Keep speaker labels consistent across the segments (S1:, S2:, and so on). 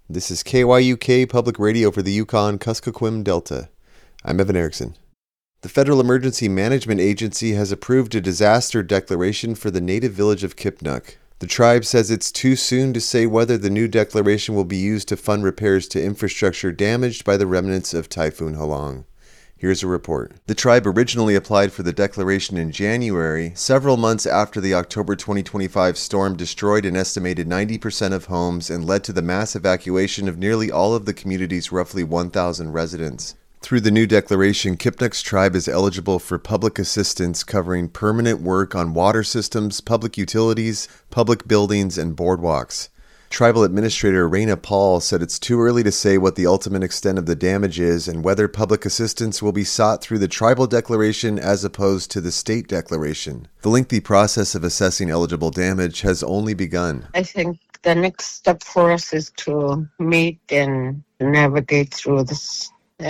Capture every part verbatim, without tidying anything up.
S1: This is K Y U K Public Radio for the Yukon-Kuskokwim Delta. I'm Evan Erickson. The Federal Emergency Management Agency has approved a disaster declaration for the native village of Kipnuk. The tribe says it's too soon to say whether the new declaration will be used to fund repairs to infrastructure damaged by the remnants of Typhoon Halong. Here's a report. The tribe originally applied for the declaration in January, several months after the October twenty twenty-five storm destroyed an estimated ninety percent of homes and led to the mass evacuation of nearly all of the community's roughly one thousand residents. Through the new declaration, Kipnuk's tribe is eligible for public assistance covering permanent work on water systems, public utilities, public buildings, and boardwalks. Tribal Administrator Raina Paul said it's too early to say what the ultimate extent of the damage is and whether public assistance will be sought through the tribal declaration as opposed to the state declaration. The lengthy process of assessing eligible damage has only begun.
S2: I think the next step for us is to meet and navigate through this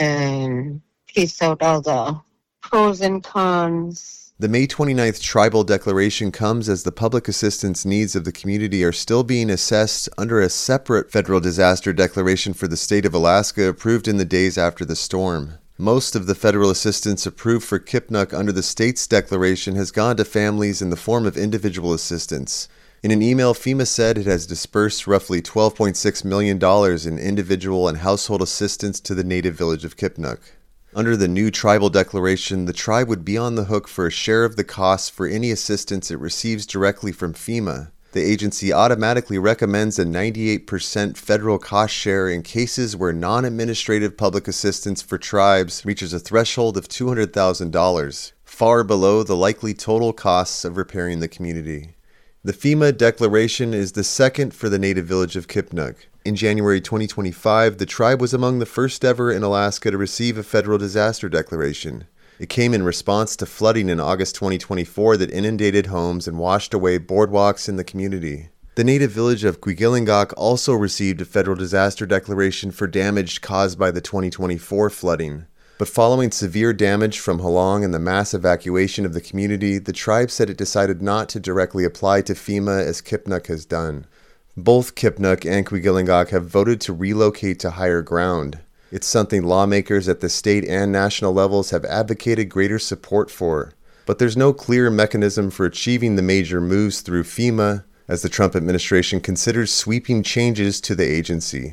S2: and piece out all the pros and cons.
S1: The May twenty-ninth Tribal Declaration comes as the public assistance needs of the community are still being assessed under a separate federal disaster declaration for the state of Alaska approved in the days after the storm. Most of the federal assistance approved for Kipnuk under the state's declaration has gone to families in the form of individual assistance. In an email, FEMA said it has dispersed roughly twelve point six million dollars in individual and household assistance to the native village of Kipnuk. Under the new tribal declaration, the tribe would be on the hook for a share of the costs for any assistance it receives directly from FEMA. The agency automatically recommends a ninety-eight percent federal cost share in cases where non-administrative public assistance for tribes reaches a threshold of two hundred thousand dollars, far below the likely total costs of repairing the community. The FEMA declaration is the second for the native village of Kipnuk. In January twenty twenty-five, the tribe was among the first ever in Alaska to receive a federal disaster declaration. It came in response to flooding in August twenty twenty-four that inundated homes and washed away boardwalks in the community. The native village of Kwigillingok also received a federal disaster declaration for damage caused by the twenty twenty-four flooding. But following severe damage from Halong and the mass evacuation of the community, the tribe said it decided not to directly apply to FEMA as Kipnuk has done. Both Kipnuk and Kwigillingok have voted to relocate to higher ground. It's something lawmakers at the state and national levels have advocated greater support for. But there's no clear mechanism for achieving the major moves through FEMA as the Trump administration considers sweeping changes to the agency.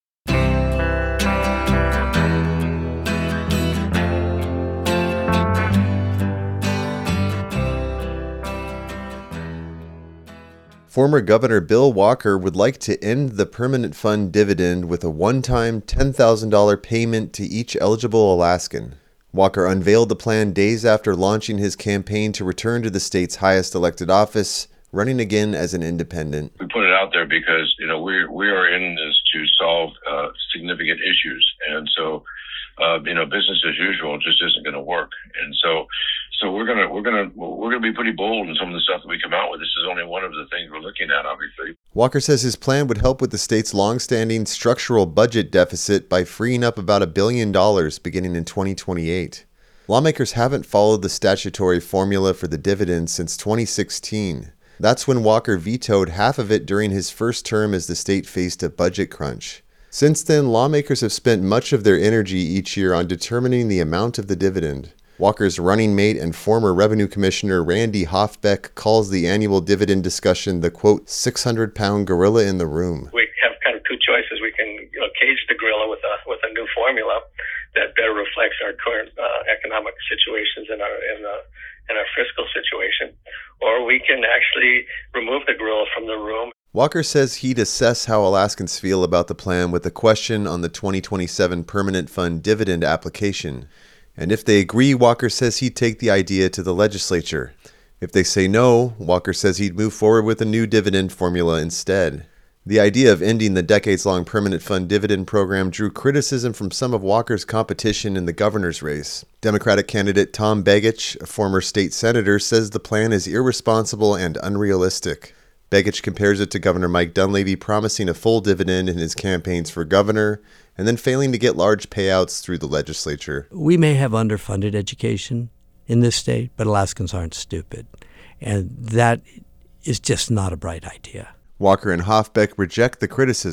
S1: Former Governor Bill Walker would like to end the permanent fund dividend with a one-time ten thousand dollars payment to each eligible Alaskan. Walker unveiled the plan days after launching his campaign to return to the state's highest elected office, running again as an independent.
S3: We put it out there because, you know, we we are in this to solve uh, significant issues, and so uh, you know, business as usual just isn't going to work, and so. So we're gonna we're gonna we're gonna be pretty bold in some of the stuff that we come out with. This is only one of the things we're looking at, obviously.
S1: Walker says his plan would help with the state's long-standing structural budget deficit by freeing up about a billion dollars beginning in twenty twenty-eight. Lawmakers haven't followed the statutory formula for the dividend since twenty sixteen. That's when Walker vetoed half of it during his first term as the state faced a budget crunch. Since then, lawmakers have spent much of their energy each year on determining the amount of the dividend. Walker's running mate and former Revenue Commissioner Randy Hoffbeck calls the annual dividend discussion the, quote, six hundred pound gorilla in the room.
S4: We have kind of two choices. We can, you know, cage the gorilla with a with a new formula that better reflects our current uh, economic situations and our and, uh, and our fiscal situation, or we can actually remove the gorilla from the room.
S1: Walker says he'd assess how Alaskans feel about the plan with a question on the twenty twenty-seven Permanent Fund dividend application. And if they agree, Walker says he'd take the idea to the legislature. If they say no, Walker says he'd move forward with a new dividend formula instead. The idea of ending the decades-long Permanent Fund dividend program drew criticism from some of Walker's competition in the governor's race. Democratic candidate Tom Begich, a former state senator, says the plan is irresponsible and unrealistic. Begich compares it to Governor Mike Dunleavy promising a full dividend in his campaigns for governor and then failing to get large payouts through the legislature.
S5: We may have underfunded education in this state, but Alaskans aren't stupid. And that is just not a bright idea.
S1: Walker and Hoffbeck reject the criticism.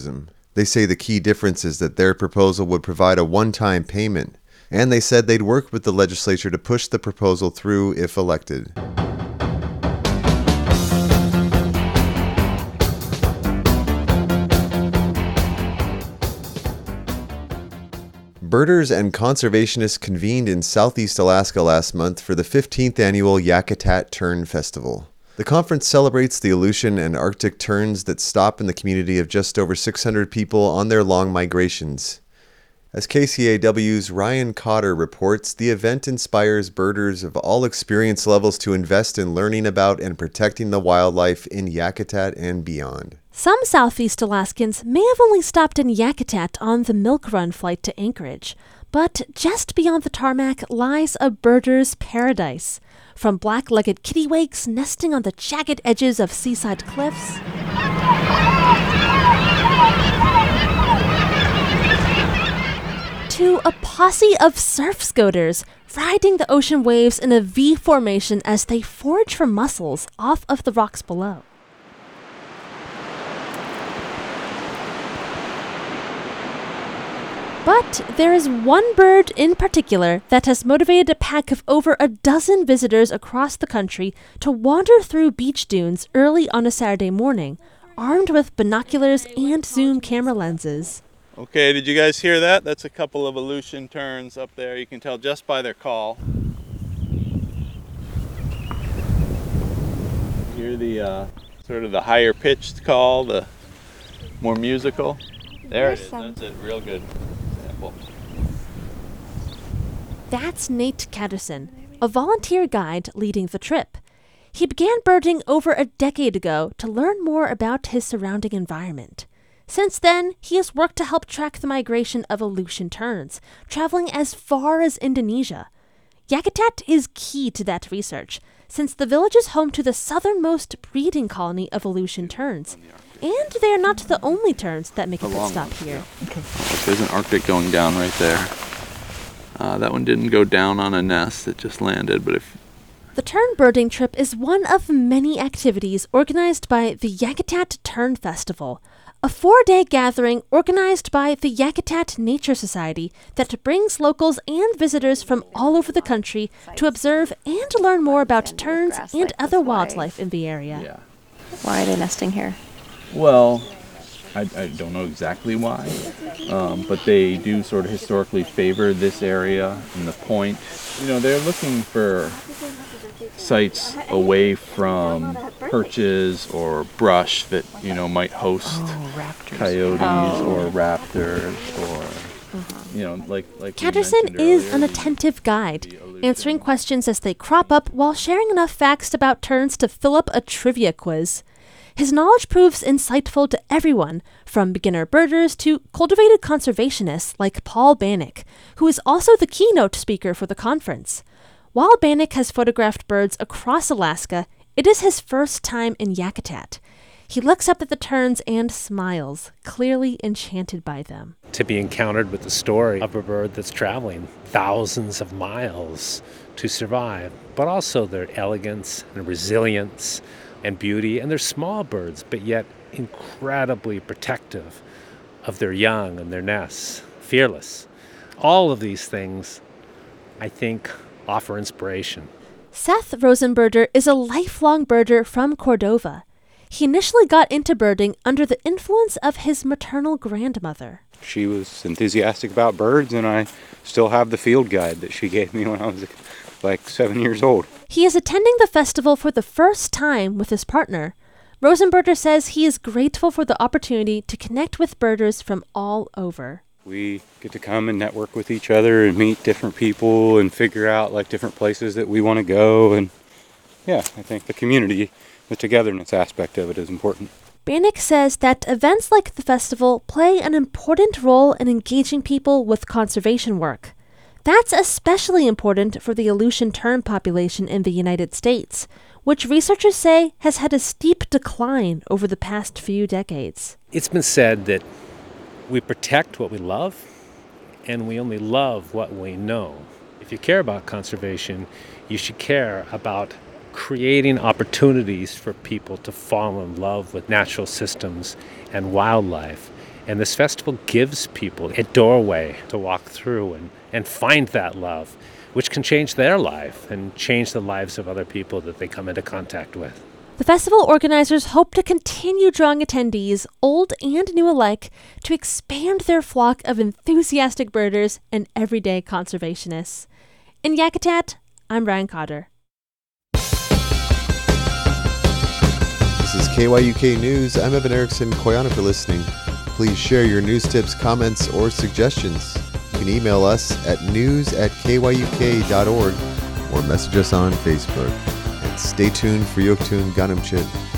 S1: They say the key difference is that their proposal would provide a one-time payment, and they said they'd work with the legislature to push the proposal through if elected. Birders and conservationists convened in Southeast Alaska last month for the fifteenth annual Yakutat Tern Festival. The conference celebrates the Aleutian and Arctic terns that stop in the community of just over six hundred people on their long migrations. As K C A W's Ryan Cotter reports, the event inspires birders of all experience levels to invest in learning about and protecting the wildlife in Yakutat and beyond.
S6: Some Southeast Alaskans may have only stopped in Yakutat on the Milk Run flight to Anchorage, but just beyond the tarmac lies a birder's paradise. From black-legged kittiwakes nesting on the jagged edges of seaside cliffs, to a posse of surf scoters riding the ocean waves in a V formation as they forage for mussels off of the rocks below. But there is one bird in particular that has motivated a pack of over a dozen visitors across the country to wander through beach dunes early on a Saturday morning, armed with binoculars and zoom camera lenses.
S7: Okay, did you guys hear that? That's a couple of Aleutian terns up there. You can tell just by their call. Hear the uh, sort of the higher pitched call, the more musical. There it is. That's it. Real good.
S6: That's Nate Catterson, a volunteer guide leading the trip. He began birding over a decade ago to learn more about his surrounding environment. Since then, he has worked to help track the migration of Aleutian terns, traveling as far as Indonesia. Yakutat is key to that research, since the village is home to the southernmost breeding colony of Aleutian terns. And they are not the only terns that make a pit stop here.
S7: Okay. There's an Arctic going down right there. Uh, that one didn't go down on a nest, it just landed. But if
S6: The tern birding trip is one of many activities organized by the Yakutat Tern Festival, a four-day gathering organized by the Yakutat Nature Society that brings locals and visitors from all over the country to observe and learn more about terns and other wildlife in the area.
S7: Yeah.
S8: Why are they nesting here?
S7: Well, I, I don't know exactly why, um, but they do sort of historically favor this area and the point. You know, they're looking for sites away from perches or brush that, you know, might host
S8: oh,
S7: coyotes
S8: oh.
S7: or raptors or, uh-huh. you know, like... like
S6: Catterson is an attentive guide, answering questions as they crop up while sharing enough facts about terns to fill up a trivia quiz. His knowledge proves insightful to everyone, from beginner birders to cultivated conservationists like Paul Bannock, who is also the keynote speaker for the conference. While Bannock has photographed birds across Alaska, it is his first time in Yakutat. He looks up at the terns and smiles, clearly enchanted by them.
S9: To be encountered with the story of a bird that's traveling thousands of miles to survive, but also their elegance and resilience and beauty, and they're small birds, but yet incredibly protective of their young and their nests, fearless. All of these things, I think, offer inspiration.
S6: Seth Rosenberger is a lifelong birder from Cordova. He initially got into birding under the influence of his maternal grandmother.
S10: She was enthusiastic about birds, and I still have the field guide that she gave me when I was like seven years old.
S6: He is attending the festival for the first time with his partner. Rosenberger says he is grateful for the opportunity to connect with birders from all over.
S10: We get to come and network with each other and meet different people and figure out like different places that we want to go. And yeah, I think the community, the togetherness aspect of it is important.
S6: Bannock says that events like the festival play an important role in engaging people with conservation work. That's especially important for the Aleutian tern population in the United States, which researchers say has had a steep decline over the past few decades.
S9: It's been said that we protect what we love, and we only love what we know. If you care about conservation, you should care about creating opportunities for people to fall in love with natural systems and wildlife And this festival gives people a doorway to walk through and, and find that love, which can change their life and change the lives of other people that they come into contact with.
S6: The festival organizers hope to continue drawing attendees, old and new alike, to expand their flock of enthusiastic birders and everyday conservationists. In Yakutat, I'm Brian Cotter.
S1: This is K Y U K News. I'm Evan Erickson. Koyana for listening. Please share your news tips, comments, or suggestions. You can email us at news at k y u k dot org or message us on Facebook. And stay tuned for Yoktun Ganamchit.